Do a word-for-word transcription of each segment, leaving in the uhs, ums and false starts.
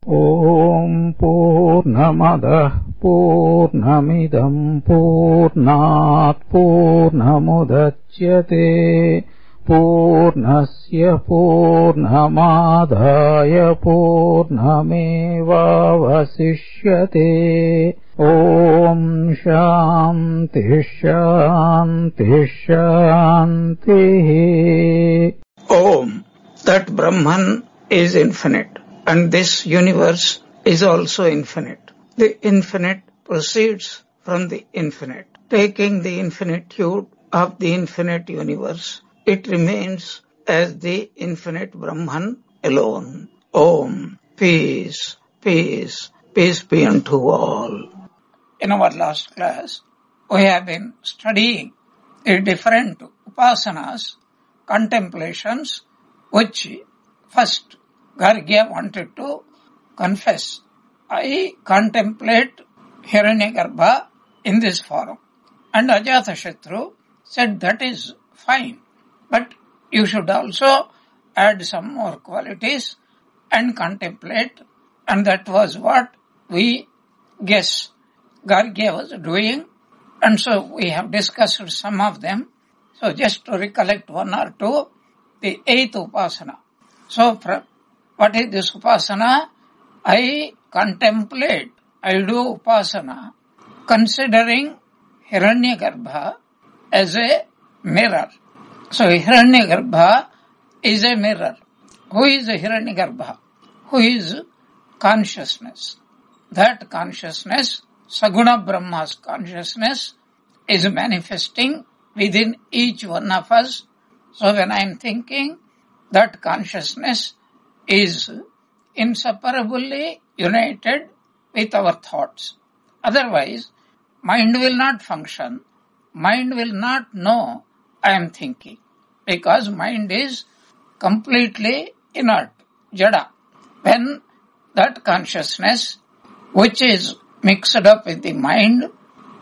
Om Purnamada Purnamidam Purnat Purnamudachyate Purnasya Purnamadaya Purnamevavasishyate. Om Shanti Shanti Shanti. Om, that Brahman is infinite, and this universe is also infinite. The infinite proceeds from the infinite. Taking the infinitude of the infinite universe, it remains as the infinite Brahman alone. Om, peace, peace, peace be unto all. In our last class, we have been studying the different upasanas, contemplations, which first Gargya wanted to confess. I contemplate Hiranyagarbha in this form. And Ajatashatru said that is fine, but you should also add some more qualities and contemplate, and that was what we guess Gargya was doing, and so we have discussed some of them. So just to recollect one or two, the eighth upasana. So what is this upasana? I contemplate, I do upasana considering Hiranyagarbha as a mirror. So Hiranyagarbha is a mirror. Who is Hiranyagarbha? Who is consciousness? That consciousness, Saguna Brahma's consciousness, is manifesting within each one of us. So when I am thinking, that consciousness is inseparably united with our thoughts. Otherwise, mind will not function. Mind will not know I am thinking, because mind is completely inert, jada. When that consciousness, which is mixed up with the mind,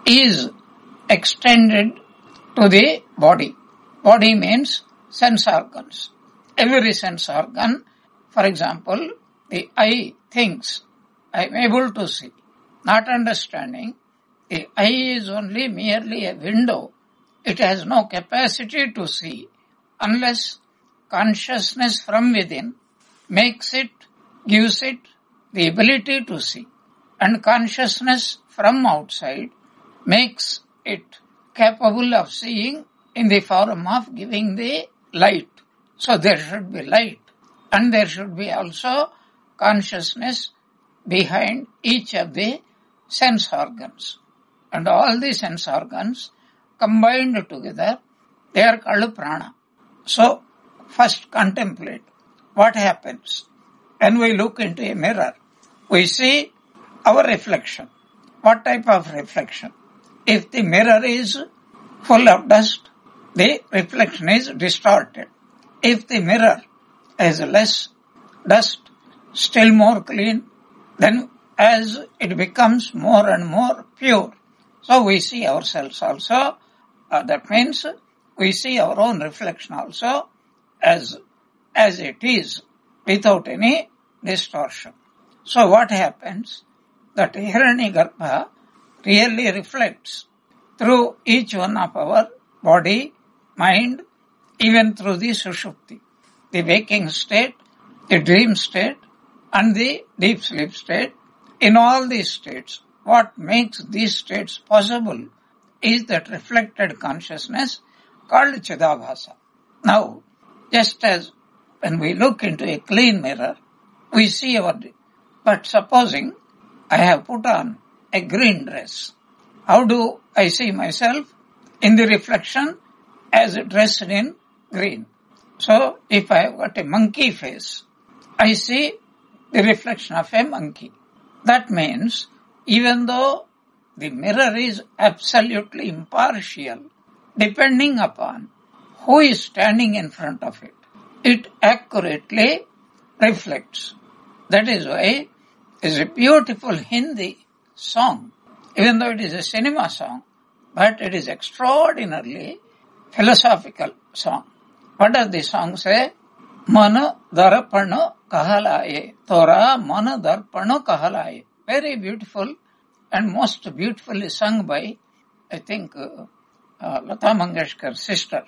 is extended to the body. Body means sense organs. Every sense organ, for example, the eye thinks, I am able to see. Not understanding, the eye is only merely a window. It has no capacity to see unless consciousness from within makes it, gives it the ability to see. And consciousness from outside makes it capable of seeing in the form of giving the light. So there should be light, and there should be also consciousness behind each of the sense organs. And all the sense organs combined together, they are called prana. So first contemplate what happens when we look into a mirror. We see our reflection. What type of reflection? If the mirror is full of dust, the reflection is distorted. If the mirror has less dust, still more clean, then as it becomes more and more pure, so we see ourselves also. Uh, that means we see our own reflection also as as it is, without any distortion. So what happens? That Hiranyagarbha really reflects through each one of our body, mind, even through the Sushupti, the waking state, the dream state, and the deep sleep state. In all these states, what makes these states possible is that reflected consciousness called Chidabhasa. Now, just as when we look into a clean mirror, we see our, but supposing I have put on a green dress, how do I see myself? In the reflection as dressed in green. So, if I have got a monkey face, I see the reflection of a monkey. That means, even though the mirror is absolutely impartial, depending upon who is standing in front of it, it accurately reflects. That is why it's a beautiful Hindi song, even though it is a cinema song, but it is extraordinarily philosophical song. What does the song say? Mano darpano kahalaye. Tora mano darpano kahalaye. Very beautiful and most beautifully sung by, I think, uh, uh, Lata Mangeshkar's sister.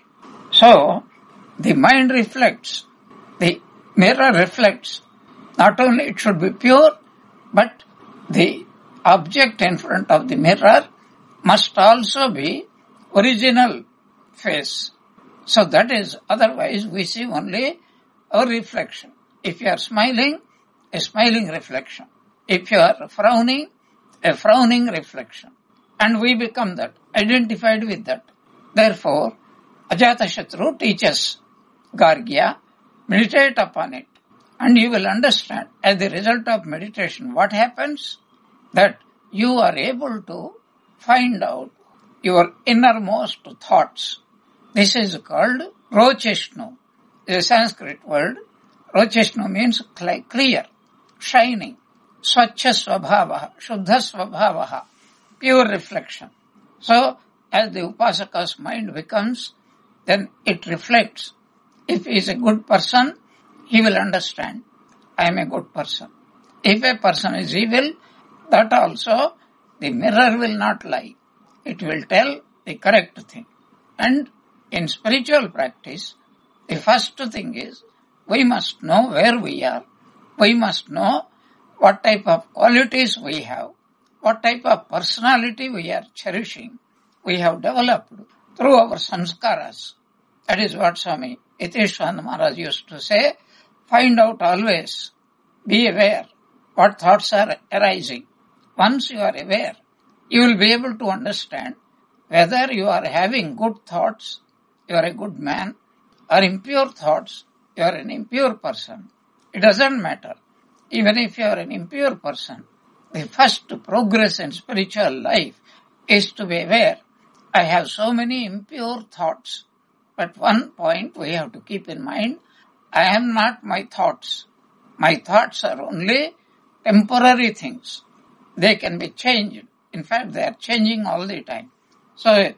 So, the mind reflects, the mirror reflects. Not only it should be pure, but the object in front of the mirror must also be original face. So that is, otherwise we see only our reflection. If you are smiling, a smiling reflection. If you are frowning, a frowning reflection. And we become that, identified with that. Therefore, Ajatashatru teaches Gargya, meditate upon it. And you will understand, as the result of meditation, what happens? That you are able to find out your innermost thoughts. This is called Rocheshnu. It's a Sanskrit word. Rocheshnu means clear, shining, Swachha Svabhavaha, Shuddha Svabhavaha, pure reflection. So, as the Upasaka's mind becomes, then it reflects. If he is a good person, he will understand, I am a good person. If a person is evil, that also, the mirror will not lie. It will tell the correct thing. And in spiritual practice, the first thing is, we must know where we are. We must know what type of qualities we have, what type of personality we are cherishing, we have developed through our samskaras. That is what Swami Yatishwananda Maharaj used to say, find out always, be aware what thoughts are arising. Once you are aware, you will be able to understand whether you are having good thoughts, you are a good man, or impure thoughts, you are an impure person. It doesn't matter. Even if you are an impure person, the first progress in spiritual life is to be aware, I have so many impure thoughts. But one point we have to keep in mind, I am not my thoughts. My thoughts are only temporary things. They can be changed. In fact, they are changing all the time. So a,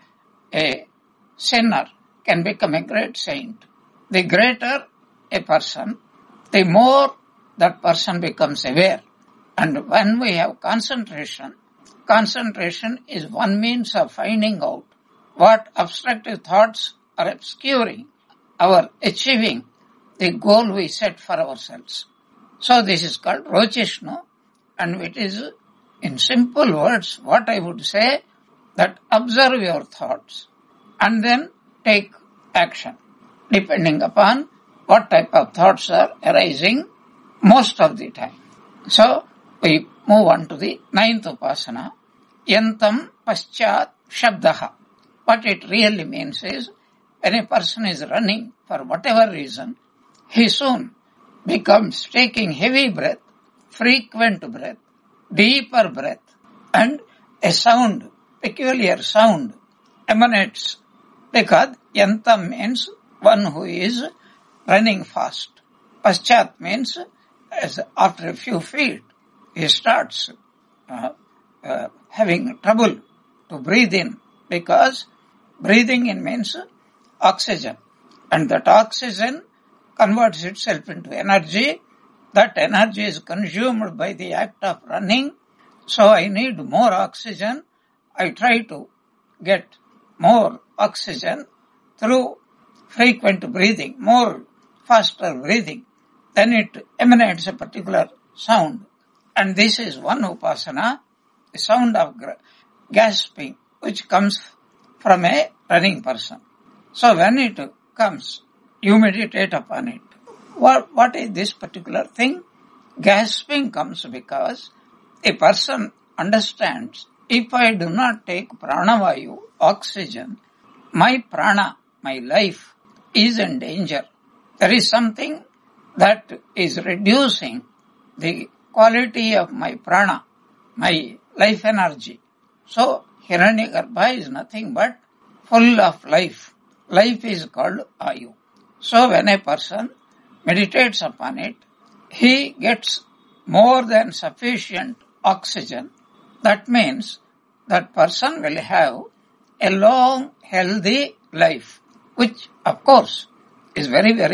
a sinner can become a great saint. The greater a person, the more that person becomes aware. And when we have concentration, concentration is one means of finding out what obstructive thoughts are obscuring our achieving the goal we set for ourselves. So this is called Rocheshnu, and it is, in simple words, what I would say, that observe your thoughts and then take action, depending upon what type of thoughts are arising most of the time. So, we move on to the ninth upasana, Yantam Paschat Shabdaha. What it really means is, when a person is running for whatever reason, he soon becomes taking heavy breath, frequent breath, deeper breath, and a sound, peculiar sound emanates, because Yantam means one who is running fast. Paschat means as after a few feet, he starts uh, uh, having trouble to breathe in, because breathing in means oxygen, and that oxygen converts itself into energy. That energy is consumed by the act of running, so I need more oxygen. I try to get more oxygen through frequent breathing, more faster breathing. Then it emanates a particular sound. And this is one upasana, the sound of gasping, which comes from a running person. So when it comes, you meditate upon it. What, what is this particular thing? Gasping comes because a person understands, if I do not take pranavayu, oxygen, my prana, my life, is in danger. There is something that is reducing the quality of my prana, my life energy. So, Hiranyagarbha is nothing but full of life. Life is called Ayu. So, when a person meditates upon it, he gets more than sufficient oxygen. That means that person will have a long, healthy life, which of course is very, very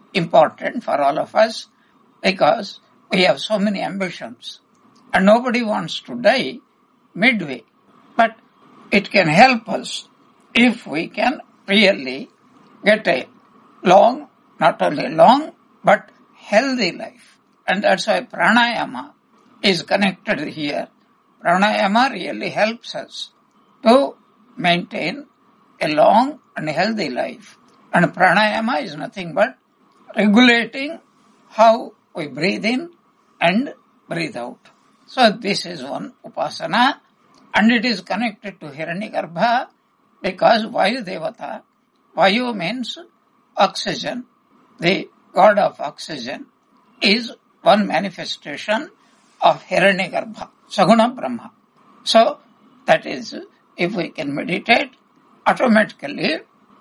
important for all of us because we have so many ambitions and nobody wants to die midway. But it can help us if we can really get a long, not only long, but healthy life. And that's why pranayama is connected here. Pranayama really helps us to maintain a long and healthy life. And pranayama is nothing but regulating how we breathe in and breathe out. So this is one upasana, and it is connected to Hiranyagarbha because Vayu Devata, Vayu means oxygen, the god of oxygen, is one manifestation of Hiranyagarbha, Saguna Brahma. So that is, if we can meditate, automatically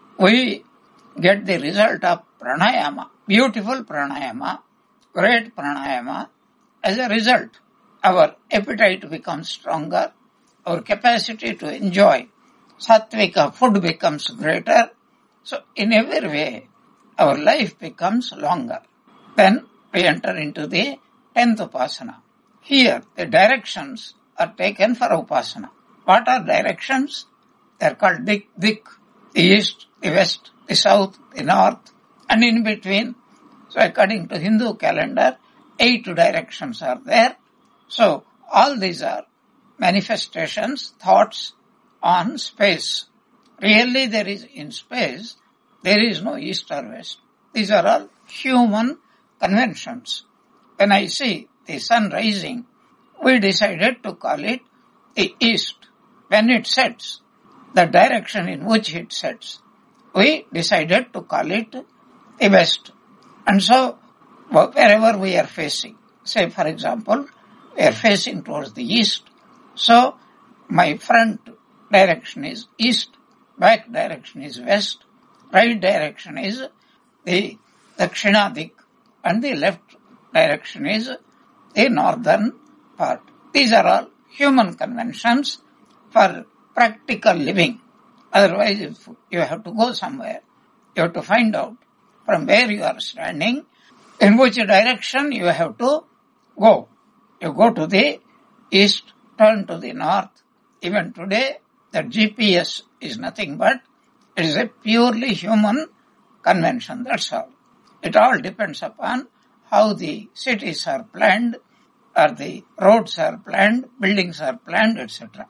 we get the result of pranayama, beautiful pranayama, great pranayama. As a result, our appetite becomes stronger, our capacity to enjoy sattvika food becomes greater. So in every way, our life becomes longer. Then we enter into the tenth upasana. Here, the directions are taken for upasana. What are directions? They are called dik, dik, the east, the west, the south, the north, and in between. So according to Hindu calendar, eight directions are there. So all these are manifestations, thoughts on space. Really there is in space, there is no east or west. These are all human conventions. When I see the sun rising, we decided to call it the east. When it sets, the direction in which it sets, we decided to call it the west. And so, wherever we are facing, say for example, we are facing towards the east, so my front direction is east, back direction is west, right direction is the Dakshinadik, and the left direction is the northern part. These are all human conventions for practical living. Otherwise, if you have to go somewhere, you have to find out from where you are standing, in which direction you have to go. You go to the east, turn to the north. Even today, the G P S is nothing but, it is a purely human convention, that's all. It all depends upon how the cities are planned, or the roads are planned, buildings are planned, et cetera.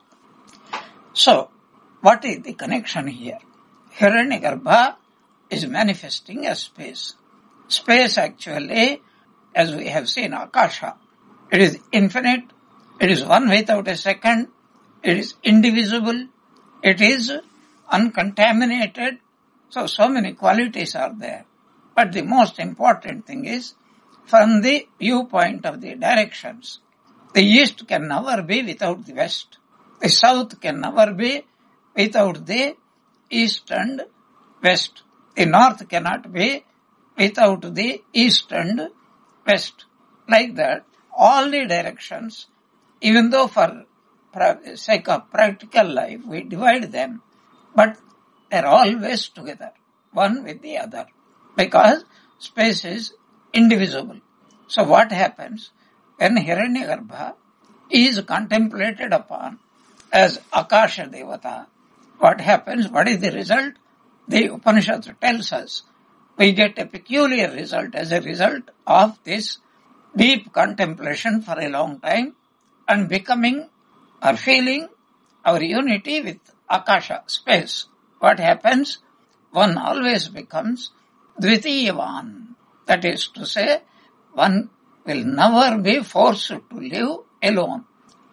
So, what is the connection here? Hiranyagarbha is manifesting as space. Space actually, as we have seen, Akasha, it is infinite, it is one without a second, it is indivisible, it is uncontaminated. So, so many qualities are there. But the most important thing is, from the viewpoint of the directions, the east can never be without the west. The south can never be without the east and west. The north cannot be without the east and west. Like that, all the directions, even though for sake of practical life, we divide them, but they're always together, one with the other, because space is indivisible. So what happens when Hiranyagarbha is contemplated upon as Akasha Devata? What happens? What is the result? The Upanishad tells us we get a peculiar result as a result of this deep contemplation for a long time and becoming or feeling our unity with Akasha, space. What happens? One always becomes Dvitiyavan. That is to say, one will never be forced to live alone.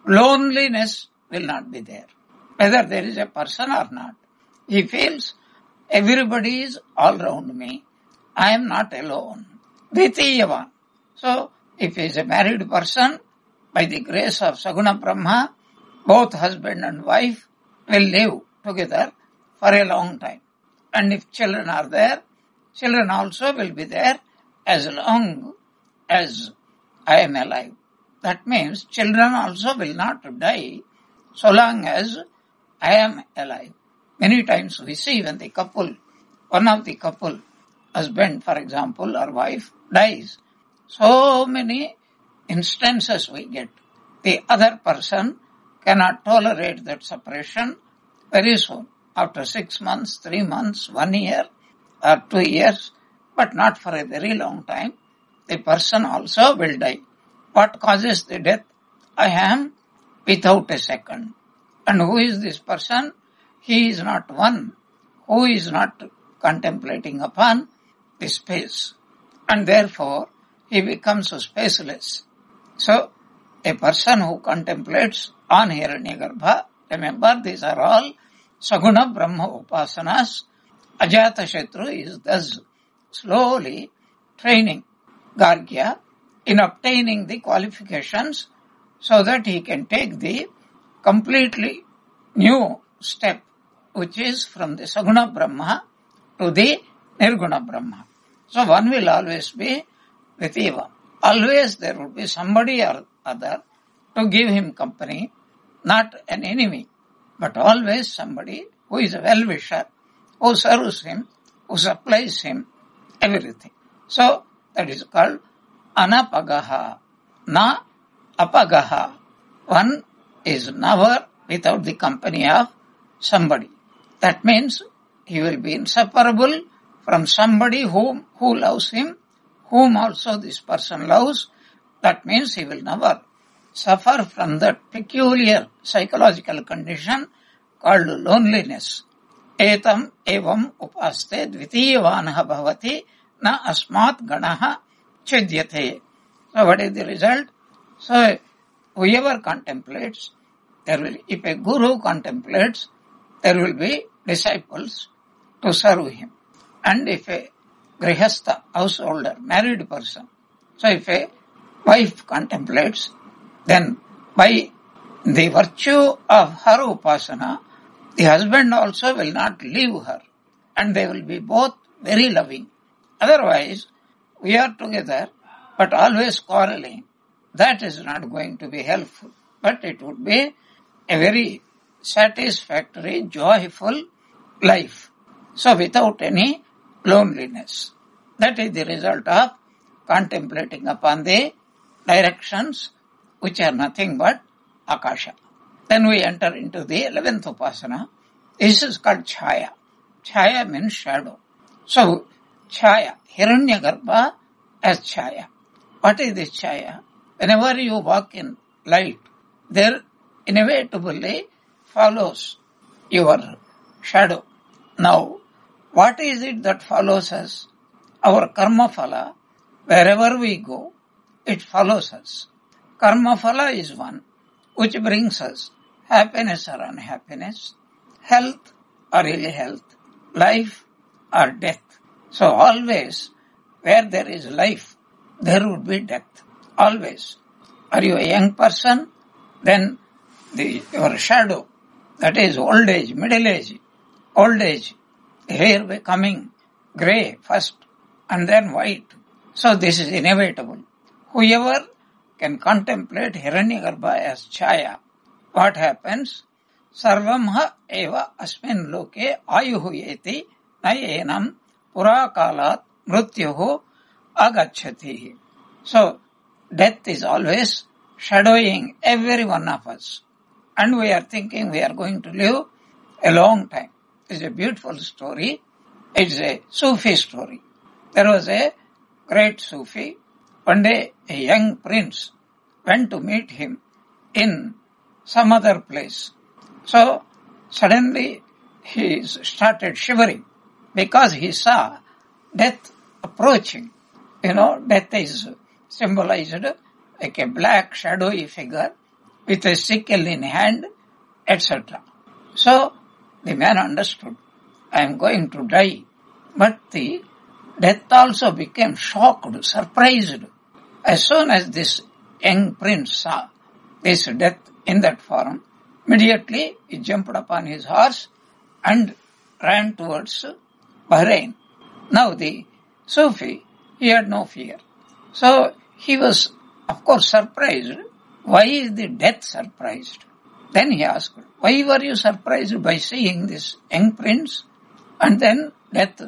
Loneliness will not be there, whether there is a person or not. He feels everybody is all around me. I am not alone. Dvitiyavan. So, if he is a married person, by the grace of Saguna Brahma, both husband and wife will live together for a long time. And if children are there, children also will be there as long as I am alive. That means children also will not die so long as I am alive. Many times we see when the couple, one of the couple husband, for example, or wife dies. So many instances we get. The other person cannot tolerate that separation very soon. After six months, three months, one year, or two years, but not for a very long time, the person also will die. What causes the death? I am without a second. And who is this person? He is not one who is not contemplating upon the space. And therefore, he becomes spaceless. So, a person who contemplates on Hiranyagarbha, remember these are all Saguna Brahma Upasanas. Ajatashatru is thus slowly training Gargya in obtaining the qualifications so that he can take the completely new step, which is from the Saguna Brahma to the Nirguna Brahma. So one will always be with Eva. Always there will be somebody or other to give him company, not an enemy, but always somebody who is a well-wisher, who serves him, who supplies him everything. So that is called anapagaha, na apagaha. One is never without the company of somebody. That means he will be inseparable from somebody whom who loves him, whom also this person loves. That means he will never suffer from that peculiar psychological condition called loneliness. Etam evam upaste dvitiyavanaha bhavati na asmat ganaha chidyate. So what is the result? So whoever contemplates, there will, if a guru contemplates, there will be disciples to serve him. And if a grihastha, householder, married person, so if a wife contemplates, then by the virtue of her upasana, the husband also will not leave her, and they will be both very loving. Otherwise, we are together, but always quarreling. That is not going to be helpful, but it would be a very satisfactory, joyful life. So without any loneliness. That is the result of contemplating upon the directions which are nothing but Akasha. Then we enter into the eleventh upasana. This is called Chaya. Chaya means shadow. So, Chaya, Hiranyagarbha as Chaya. What is this Chaya? Whenever you walk in light, there inevitably follows your shadow. Now, what is it that follows us? Our karma phala, wherever we go, it follows us. Karma phala is one which brings us happiness or unhappiness, health or ill health, life or death. So always, where there is life, there would be death. Always. Are you a young person? Then the, your shadow, that is old age, middle age, old age, hair becoming grey first and then white. So this is inevitable. Whoever can contemplate Hiranyagarbha as Chaya, what happens? Sarvamha eva asmin loke ayuhu yeti nayenam purakalat mrutyuhu agacchati. So death is always shadowing every one of us. And we are thinking we are going to live a long time. It's a beautiful story. It's a Sufi story. There was a great Sufi. One day a young prince went to meet him in some other place. So suddenly he started shivering because he saw death approaching. You know, death is symbolized like a black shadowy figure with a sickle in hand, et cetera. So the man understood, I am going to die. But the death also became shocked, surprised. As soon as this young prince saw this death in that form, immediately he jumped upon his horse and ran towards Bahrain. Now the Sufi, he had no fear. So he was, of course, surprised. Why is the death surprised? Then he asked, why were you surprised by seeing this young prince? And then death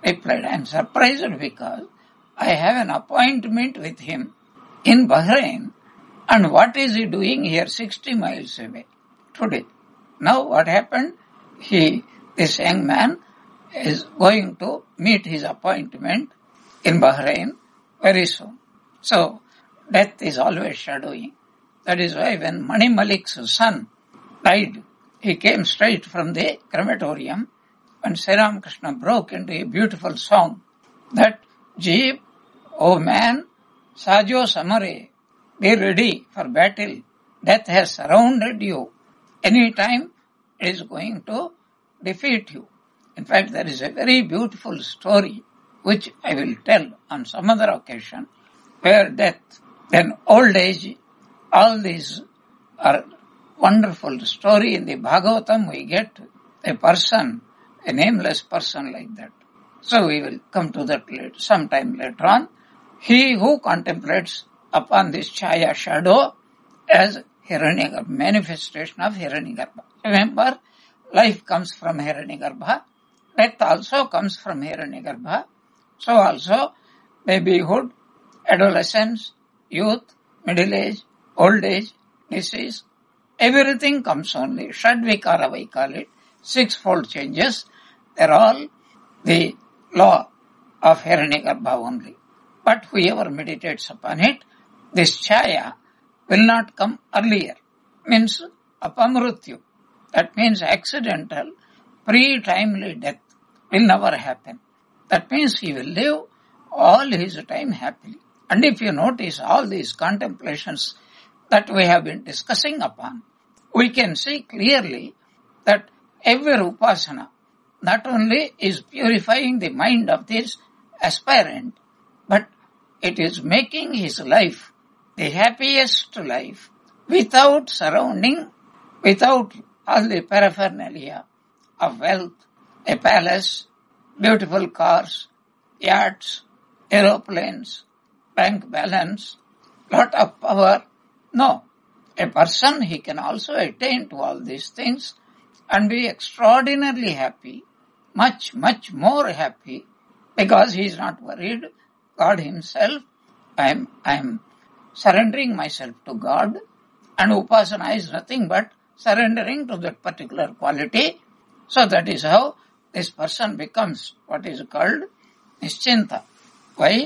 replied, I am surprised because I have an appointment with him in Bahrain, and what is he doing here sixty miles away today? Now what happened? He, this young man, is going to meet his appointment in Bahrain very soon. So, death is always shadowing. That is why when Mani Malik's son died, he came straight from the crematorium, and Sri Ramakrishna broke into a beautiful song that, Jeev, O man, Sajo Samare, be ready for battle. Death has surrounded you. Any time it is going to defeat you. In fact, there is a very beautiful story which I will tell on some other occasion, where death, then old age, all these are wonderful story. In the Bhagavatam we get a person, a nameless person like that. So we will come to that later, sometime later on. He who contemplates upon this Chaya shadow as Hiranyagarbha, manifestation of Hiranyagarbha. Remember, life comes from Hiranyagarbha. Death also comes from Hiranyagarbha. So also, babyhood, adolescence, youth, middle age, old age, disease, everything comes only. Shadvikara we call it, sixfold changes. They're all the law of Hiranyagarbha only. But whoever meditates upon it, this Chaya will not come earlier. Means apamrutyu. That means accidental, pre-timely death will never happen. That means he will live all his time happily. And if you notice all these contemplations that we have been discussing upon, we can see clearly that every upasana not only is purifying the mind of this aspirant, but it is making his life the happiest life without surrounding, without all the paraphernalia of wealth, a palace, beautiful cars, yachts, aeroplanes, bank balance, lot of power. No. A person, he can also attain to all these things and be extraordinarily happy, much, much more happy, because he is not worried. God himself, I am, I am surrendering myself to God, and upasana is nothing but surrendering to that particular quality. So that is how this person becomes what is called nischinta. Why?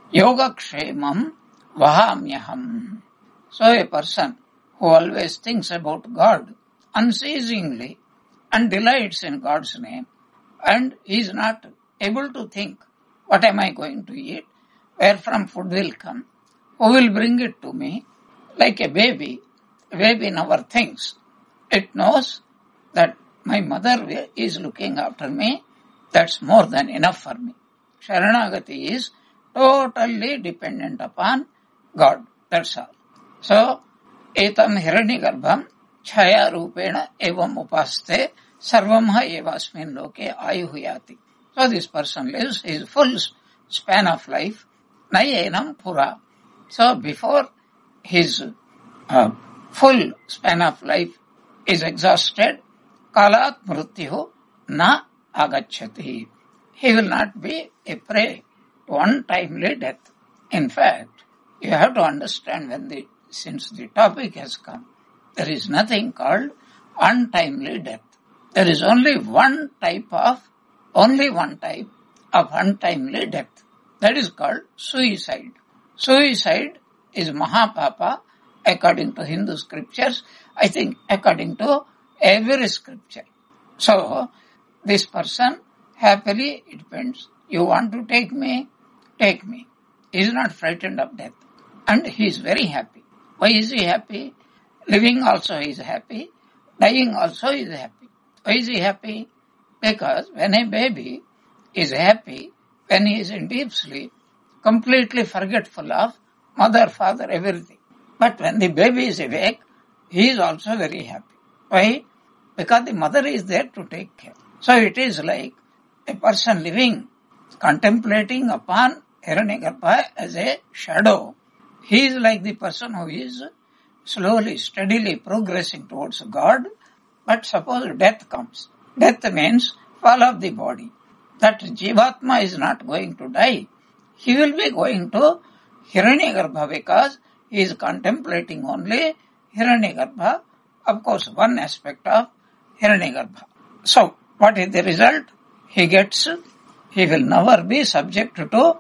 Yogakshemam vahamyaham. So a person who always thinks about God unceasingly and delights in God's name, and he is not able to think, what am I going to eat? Where from food will come? Who will bring it to me? Like a baby, a baby never thinks. It knows that my mother is looking after me. That's more than enough for me. Sharanagati is totally dependent upon God. That's all. So, etam hiranyagarbham chaya rupena evam upaste sarvamha evasmin loke ayuhyati. So this person lives his full span of life, nayenam pura. So before his uh, full span of life is exhausted, kalat mrityu na agacchati. He will not be a prey to untimely death. In fact, you have to understand when the, since the topic has come, there is nothing called untimely death. There is only one type of, only one type of untimely death. That is called suicide. Suicide is Mahapapa according to Hindu scriptures, I think according to every scripture. So, this person happily, it depends, you want to take me, take me. He is not frightened of death. And he is very happy. Why is he happy? Living also he is happy. Dying also he is happy. Why is he happy? Because when a baby is happy, when he is in deep sleep, completely forgetful of mother, father, everything. But when the baby is awake, he is also very happy. Why? Because the mother is there to take care. So it is like a person living, contemplating upon Hiranyagarbha as a shadow. He is like the person who is slowly, steadily progressing towards God. But suppose death comes. Death means fall of the body. that Jivatma is not going to die. He will be going to Hiranyagarbha because he is contemplating only Hiranyagarbha. Of course, one aspect of Hiranyagarbha. So, what is the result? He gets, he will never be subject to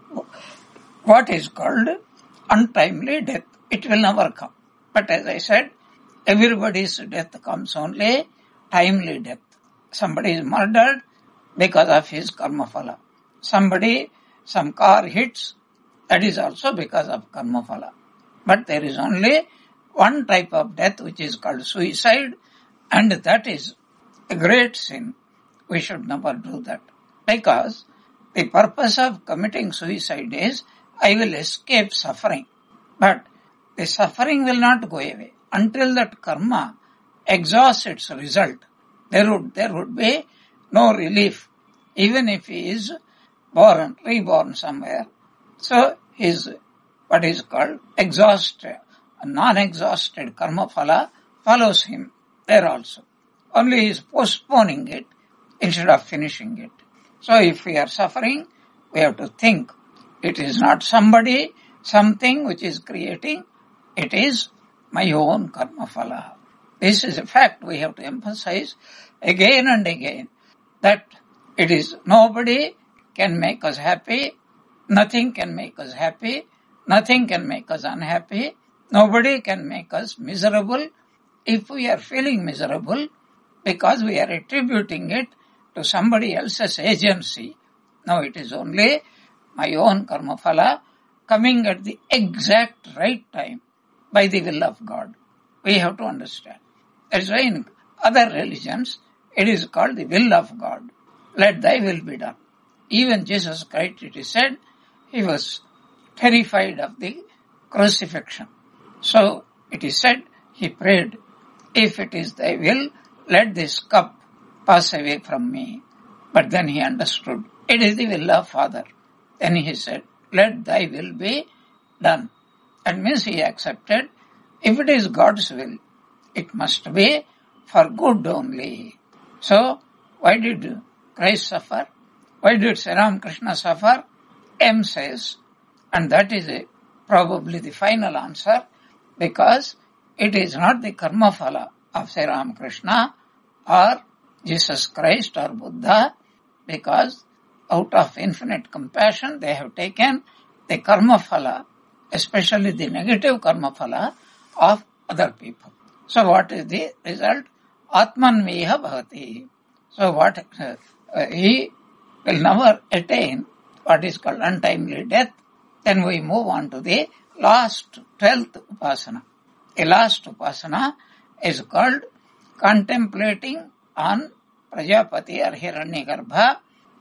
what is called untimely death. It will never come. But as I said, everybody's death comes only timely death. Somebody is murdered because of his karma phala. Somebody, some car hits, that is also because of karma phala. But there is only one type of death which is called suicide, and that is a great sin. We should never do that. Because the purpose of committing suicide is, I will escape suffering. But the suffering will not go away until that karma exhausts its result. There would, there would be no relief, even if he is born, reborn somewhere. So his, what is called, exhausted, non-exhausted karma phala follows him there also. Only he is postponing it instead of finishing it. So if we are suffering, we have to think, it is not somebody, something which is creating, it is my own karma phala. This is a fact we have to emphasize again and again, that it is nobody can make us happy, nothing can make us happy, nothing can make us unhappy, nobody can make us miserable. If we are feeling miserable because we are attributing it to somebody else's agency, no, it is only my own karma phala coming at the exact right time by the will of God. We have to understand. That's why in other religions, it is called the will of God. Let thy will be done. Even Jesus Christ, it is said, he was terrified of the crucifixion. So it is said, he prayed, if it is thy will, let this cup pass away from me. But then he understood, it is the will of Father. Then he said, let thy will be done. That means he accepted, if it is God's will, it must be for good only. So, why did Christ suffer? Why did Sri Ramakrishna suffer? M says, and that is a, probably the final answer, because it is not the karma phala of Sri Ramakrishna or Jesus Christ or Buddha, because out of infinite compassion they have taken the karma phala, especially the negative karma phala of other people. So what is the result? Atmanviha bhavati. So what, uh, uh, he will never attain what is called untimely death. Then we move on to the last twelfth upasana. The last upasana is called contemplating on Prajapati or Hiranyagarbha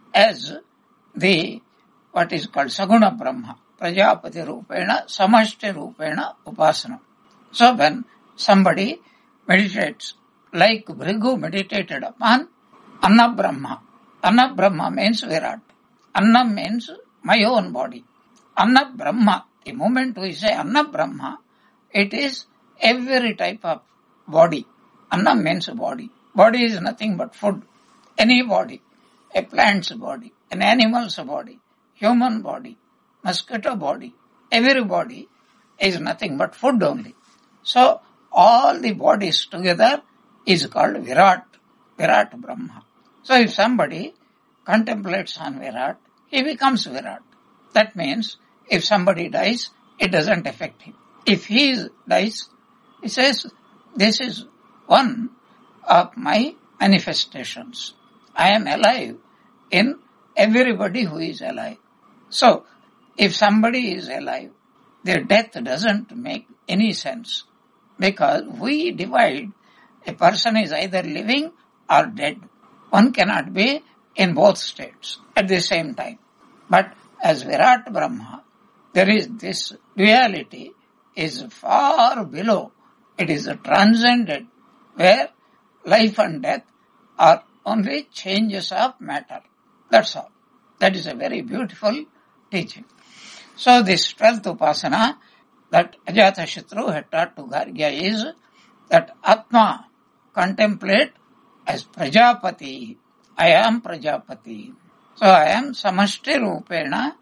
as the, what is called Saguna Brahma. Prajapati Rupena, Samashti Rupena Upasana. So when somebody meditates, like Bhrigu meditated upon Anna Brahma. Anna Brahma means Virat. Anna means my own body. Anna Brahma, the moment we say Anna Brahma, it is every type of body. Anna means body. Body is nothing but food. Any body, a plant's body, an animal's body, human body, mosquito body, every body is nothing but food only. So, all the bodies together is called Virat, Virat Brahma. So, if somebody contemplates on Virat, he becomes Virat. That means, if somebody dies, it doesn't affect him. If he dies, he says, this is one of my manifestations. I am alive in everybody who is alive. So, if somebody is alive, their death doesn't make any sense, because we divide, a person is either living or dead. One cannot be in both states at the same time. But as Virat Brahma, there is this duality is far below. It is transcended, where life and death are only changes of matter. That's all. That is a very beautiful teaching. So this twelfth upasana that Ajatashatru had taught to Gargya is that Atma, contemplate as Prajapati. I am Prajapati. So I am Samashti Rupena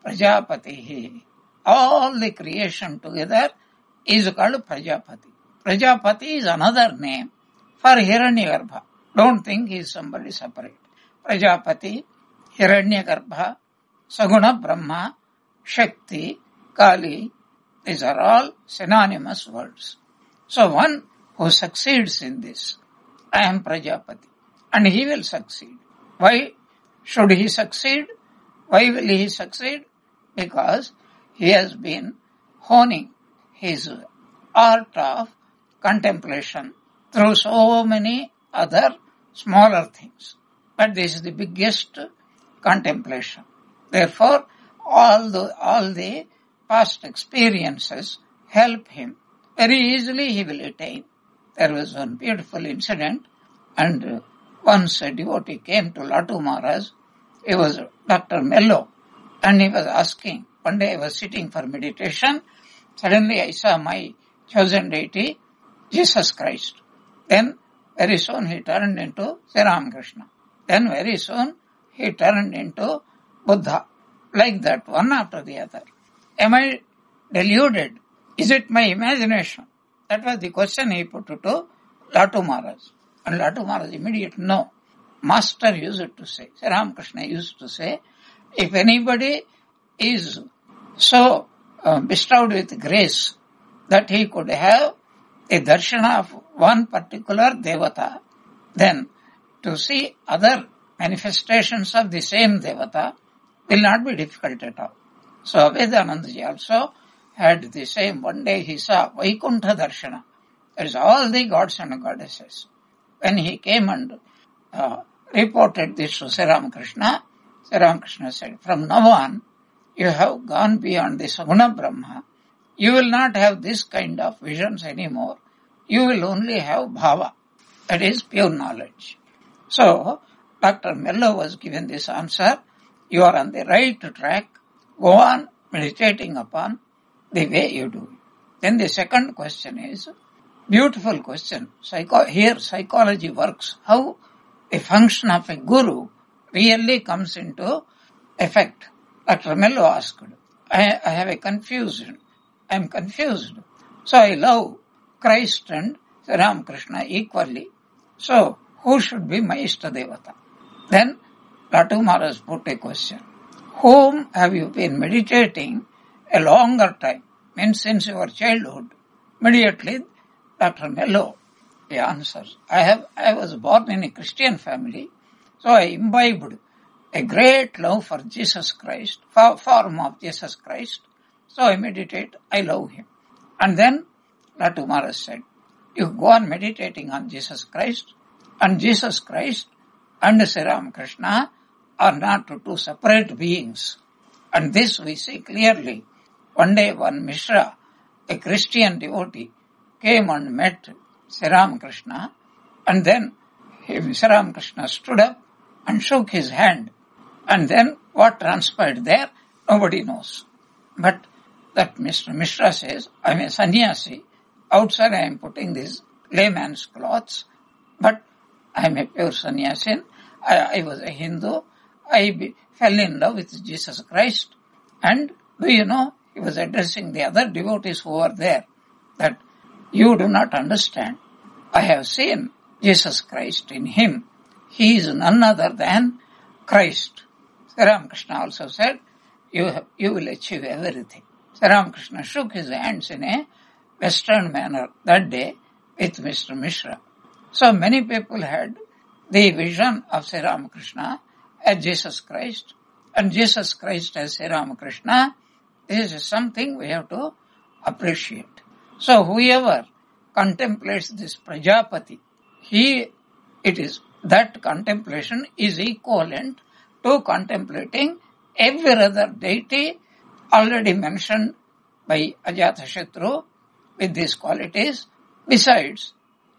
Prajapati. All the creation together is called Prajapati. Prajapati is another name for Hiranyagarbha. Don't think he is somebody separate. Prajapati, Hiranyagarbha, Saguna Brahma, Shakti, Kali, these are all synonymous words. So one who succeeds in this, I am Prajapati, and he will succeed. Why should he succeed? Why will he succeed? Because he has been honing his art of contemplation through so many other smaller things. But this is the biggest contemplation. Therefore, all the, all the past experiences help him. Very easily he will attain. There was one beautiful incident, and once a devotee came to Latu Maharaj. He was Doctor Mello, and he was asking, one day I was sitting for meditation, suddenly I saw my chosen deity, Jesus Christ. Then very soon he turned into Sri Ramakrishna. Then very soon he turned into Buddha. Like that, one after the other. Am I deluded? Is it my imagination? That was the question he put to Latu Maharaj. And Latu Maharaj immediately, no. Master used to say, Sri Ramakrishna used to say, if anybody is so uh, bestowed with grace that he could have a darshana of one particular devata, then to see other manifestations of the same devata will not be difficult at all. So Vedanandaji also had the same. One day he saw Vaikuntha Darshana. There is all the gods and goddesses. When he came and uh, reported this to Sri Ramakrishna, Sri Ramakrishna said, from now on, you have gone beyond the Saguna Brahma. You will not have this kind of visions anymore. You will only have bhava. That is pure knowledge. So, Doctor Mello was given this answer. You are on the right track. Go on meditating upon the way you do. Then the second question is, beautiful question. Psycho- here psychology works. How the function of a guru really comes into effect. Doctor Mello asked, I, I have a confusion. I am confused. So I love Christ and Sri Ramakrishna equally. So who should be my Ishtadevata? Then Latu Maharaj put a question. Whom have you been meditating a longer time? Means since your childhood. Immediately Doctor Mello, he answers, I have, I was born in a Christian family, so I imbibed a great love for Jesus Christ, for form of Jesus Christ. So I meditate, I love him. And then Latu Maharaj said, you go on meditating on Jesus Christ, and Jesus Christ and Sri Ramakrishna are not two separate beings. And this we see clearly. One day one Mishra, a Christian devotee, came and met Sri Ramakrishna, and then Sri Ramakrishna stood up and shook his hand. And then what transpired there, nobody knows. But that Mister Mishra says, I am a sannyasi. Outside I am putting these layman's clothes, but I am a pure sannyasi. I, I was a Hindu. I be, fell in love with Jesus Christ. And do you know, he was addressing the other devotees who were there, that you do not understand. I have seen Jesus Christ in him. He is none other than Christ. Sri Ramakrishna also said, you, have, you will achieve everything. Sri Ramakrishna shook his hands in a Western manner that day with Mister Mishra. So many people had the vision of Sri Ramakrishna as Jesus Christ, and Jesus Christ as Sri Ramakrishna. This is something we have to appreciate. So whoever contemplates this Prajapati, he, it is, that contemplation is equivalent to contemplating every other deity already mentioned by Ajatashatru with these qualities. Besides,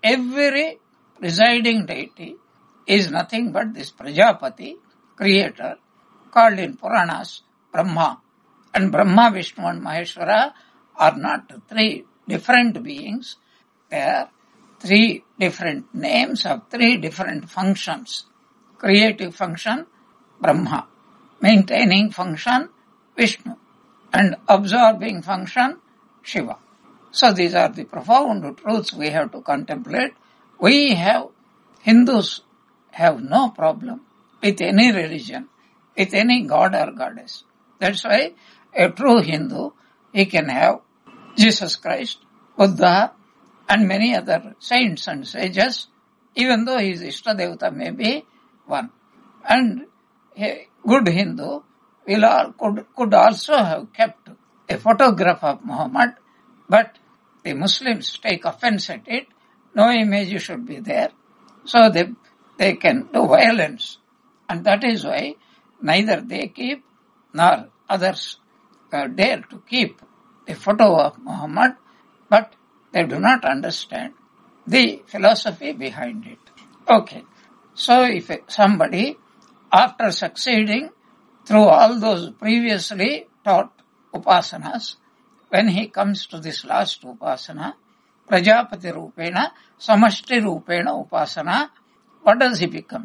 every presiding deity is nothing but this Prajapati, creator, called in Puranas Brahma. And Brahma, Vishnu and Maheshwara are not three different beings. They are three different names of three different functions. Creative function, Brahma. Maintaining function, Vishnu. And absorbing function, Shiva. So these are the profound truths we have to contemplate. We have, Hindus have no problem with any religion, with any god or goddess. That's why a true Hindu, he can have Jesus Christ, Buddha, and many other saints and sages, even though his Ishtadevata may be one. And a good Hindu will all, could, could also have kept a photograph of Muhammad, but the Muslims take offense at it. No image should be there. So they, they can do violence. And that is why neither they keep nor others uh, dare to keep the photo of Muhammad, but they do not understand the philosophy behind it. Okay. So if somebody, after succeeding through all those previously taught upasanas, when he comes to this last upasana, Prajapati Rupena, Samashti Rupena Upasana, what does he become?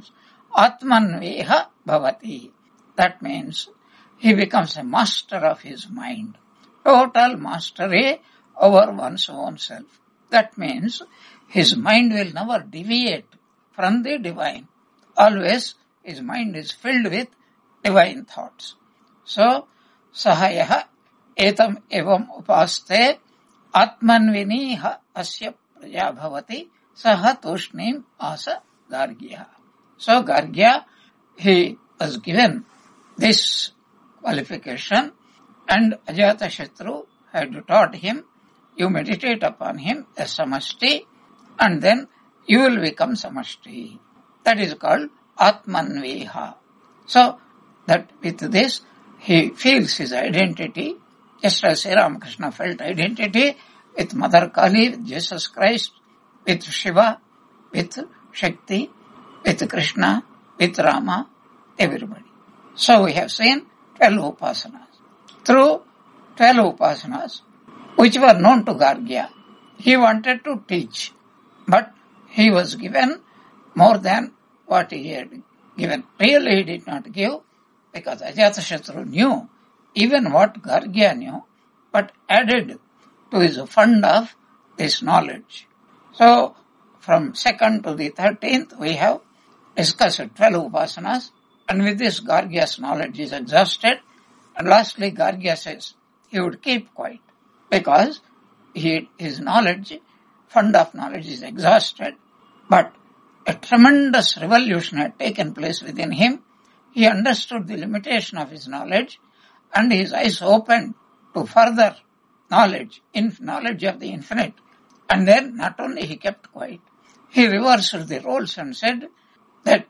Atmanveha Bhavati. That means he becomes a master of his mind. Total mastery over one's own self. That means his mind will never deviate from the divine. Always his mind is filled with divine thoughts. So, Sahayaha etam evam upaste atmanviniha asya praja bhavati saha tushnim asa gargya. So Gargya, he was given this qualification, and Ajatashatru had taught him, you meditate upon him as Samashti, and then you will become Samashti. That is called Atmanveha. So that with this, he feels his identity, just as Sri Ramakrishna felt identity with Mother Kali, with Jesus Christ, with Shiva, with Shakti, with Krishna, with Rama, everybody. So we have seen twelve upasanas. Through twelve upasanas, which were known to Gargya, he wanted to teach, but he was given more than what he had given. Really he did not give, because Ajatashatru knew even what Gargya knew, but added to his fund of this knowledge. So, from second to the thirteenth, we have discussed twelve upasanas, and with this Gargya's knowledge is exhausted, and lastly Gargya says he would keep quiet, because he, his knowledge, fund of knowledge is exhausted, but a tremendous revolution had taken place within him. He understood the limitation of his knowledge, and his eyes opened to further knowledge, in knowledge of the infinite. And then not only he kept quiet, he reversed the roles and said that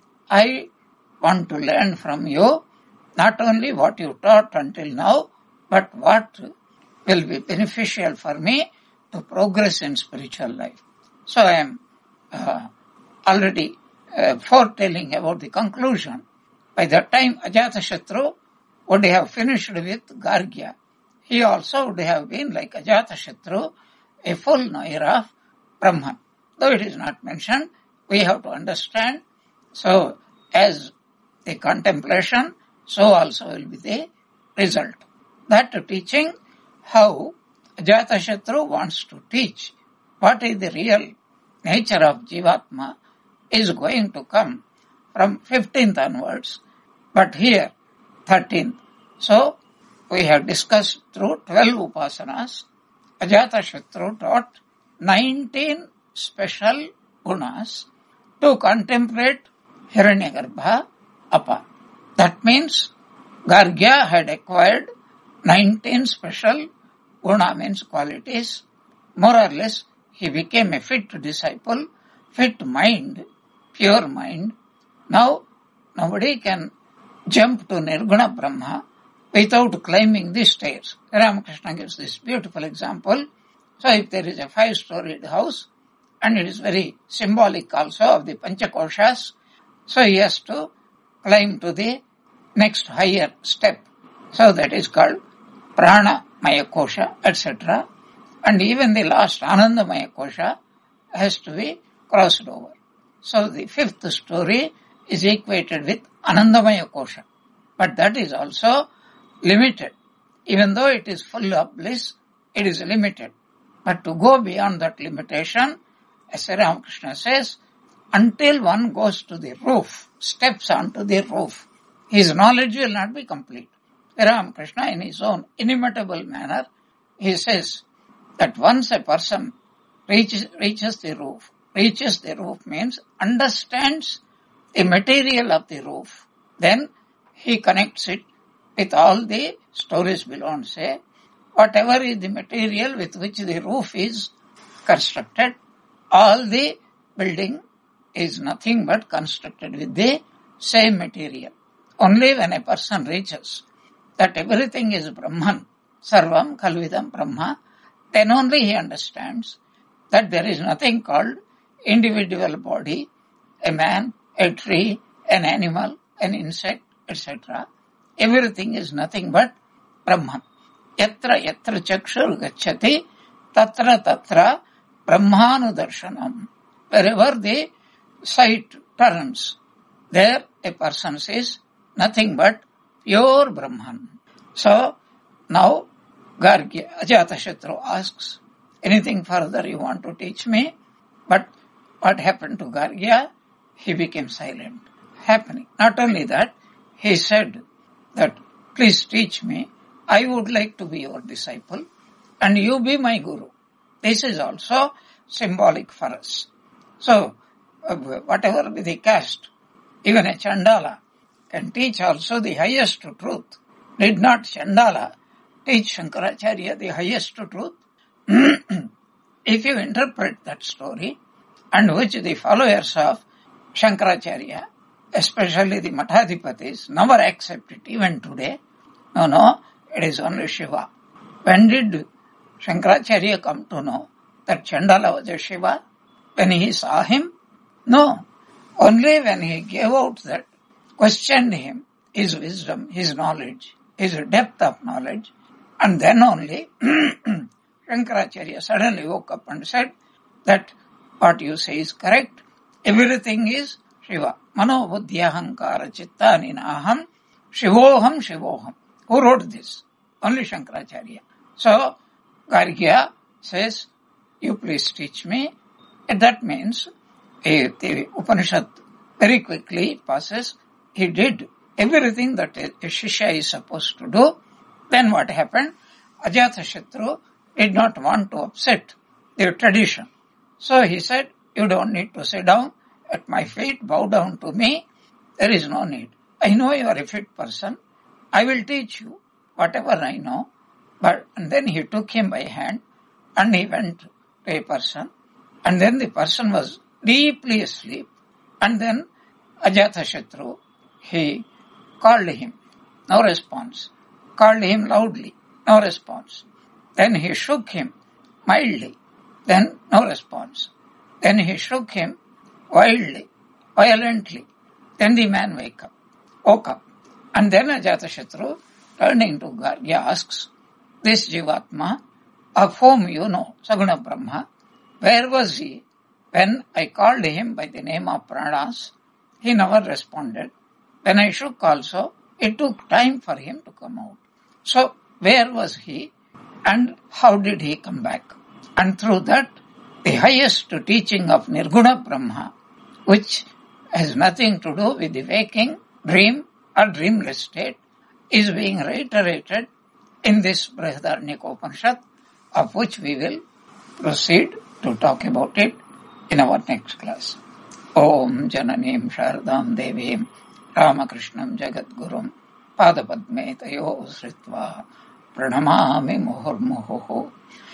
I want to learn from you not only what you taught until now, but what will be beneficial for me to progress in spiritual life. So I am uh, already uh, foretelling about the conclusion. By that time, Ajatashatru would have finished with Gargya. He also would have been, like Ajatashatru, a full knower of Brahman. Though it is not mentioned, we have to understand. So, as the contemplation, so also will be the result. That teaching, how Ajatashatru wants to teach what is the real nature of Jivatma, is going to come from fifteenth onwards, but here, thirteenth. So, we have discussed through twelve upasanas. Ajatashatru taught nineteen special gunas to contemplate Hiranyagarbha upon. That means Gargya had acquired nineteen special guna, means qualities. More or less, he became a fit disciple, fit mind, pure mind. Now, nobody can jump to Nirguna Brahma without climbing the stairs. Ramakrishna gives this beautiful example. So if there is a five-storied house, and it is very symbolic also of the Panchakoshas, so he has to climb to the next higher step. So that is called Prana Maya Kosha, et cetera. And even the last Anandamaya Kosha has to be crossed over. So the fifth story is equated with Anandamaya Kosha. But that is also limited. Even though it is full of bliss, it is limited. But to go beyond that limitation, as Sri Ramakrishna says, until one goes to the roof, steps onto the roof, his knowledge will not be complete. Sri Ramakrishna, in his own inimitable manner, he says that once a person reaches, reaches the roof, reaches the roof means understands the material of the roof, then he connects it with all the stories below, say, whatever is the material with which the roof is constructed, all the building is nothing but constructed with the same material. Only when a person reaches that everything is Brahman, Sarvam Kalvidam Brahma, then only he understands that there is nothing called individual body, a man, a tree, an animal, an insect, et cetera. Everything is nothing but Brahman. Yatra yatra chakshur gacchati, tatra tatra brahmanudarshanam. Wherever the sight turns, there a person says nothing but pure Brahman. So, now Gargya, Ajatashatru asks, anything further you want to teach me? But what happened to Gargya? He became silent. Happening. Not only that, he said that, please teach me. I would like to be your disciple and you be my guru. This is also symbolic for us. So, whatever be the caste, even a Chandala can teach also the highest truth. Did not Chandala teach Shankaracharya the highest truth? If you interpret that story, and which the followers of Shankaracharya, especially the Mathadipatis, never accept it even today. No, no, it is only Shiva. When did Shankaracharya come to know that Chandala was a Shiva? When he saw him? No. Only when he gave out that, questioned him, his wisdom, his knowledge, his depth of knowledge, and then only Shankaracharya suddenly woke up and said that what you say is correct. Everything is Shiva. Mano buddhyahankara chittani naham shivoham shivoham. Who wrote this? Only Shankaracharya. So, Gargya says, you please teach me. And that means, eh, the Upanishad very quickly passes, he did everything that a, a Shishya is supposed to do. Then what happened? Ajatashatru did not want to upset their tradition. So he said, you don't need to sit down at my feet, bow down to me. There is no need. I know you are a fit person. I will teach you whatever I know. But and then he took him by hand and he went to a person. And then the person was deeply asleep. And then Ajatashatru, he called him. No response. Called him loudly. No response. Then he shook him mildly. Then no response. Then he shook him wildly, violently. Then the man wake up, woke up. And then Ajatashatru, turning to Gargya, asks, this Jivatma, of whom you know, Saguna Brahma, where was he when I called him by the name of Pranas? He never responded. When I shook also, it took time for him to come out. So, where was he and how did he come back? And through that, the highest teaching of Nirguna Brahma, which has nothing to do with the waking, dream or dreamless state, is being reiterated in this Brihadaranyaka Upanishad, of which we will proceed to talk about it in our next class. Om Jananim Shardam Devim Ramakrishnam Jagadgurum Padapadme Tayo Sritva Pranamami Muhurmuhu.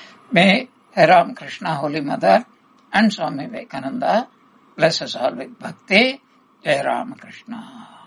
May Ram Krishna, Holy Mother, and Swami Vivekananda bless us all with bhakti. Jai Ram Krishna.